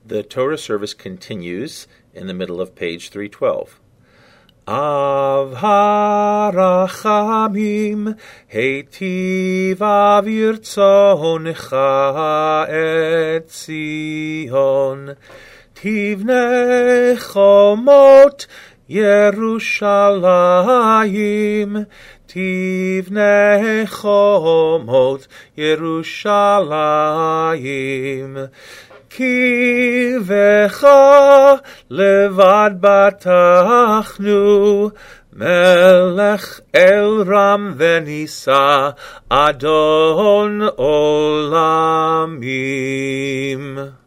The Torah service continues in the middle of page 312. Av harachamim heitiv avirtzoncha et Zion tivne chomot Yerushalayim tivne chomot Yerushalayim Ki vecha levad batachnu Melech Elram venisa Adon olamim.